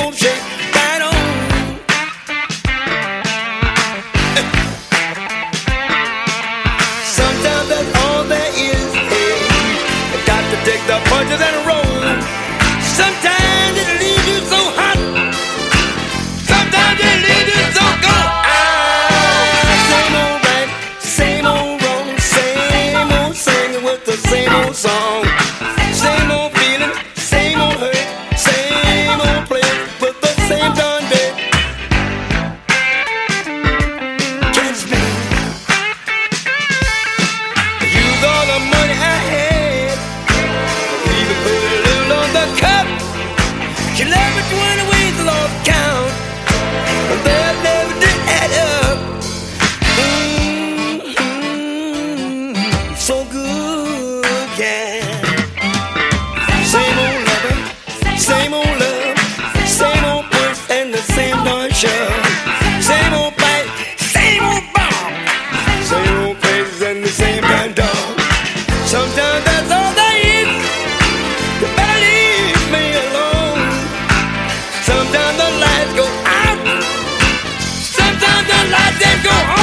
old shape, right on. Sometimes that's all there is. Hey, you got to take the punches and roll. Sometimes it leaves you so hot. Sometimes it leaves you so cold. Same old right, same old wrong, same old singing with the same old song. Same old feeling, same old hurt, same old place with the same darn bed. Catch me. Use all the money I had, even put a little on the cup. You left me 20 ways to lose count, and that never did add up. So good, yeah. Same old lover, same old love, same old push and the same darn shove. Same old fight, same old bomb, same old faces and the same darn dog. Sometimes that's all there is. You better leave me alone. Sometimes the lights go out, sometimes the lights then go on.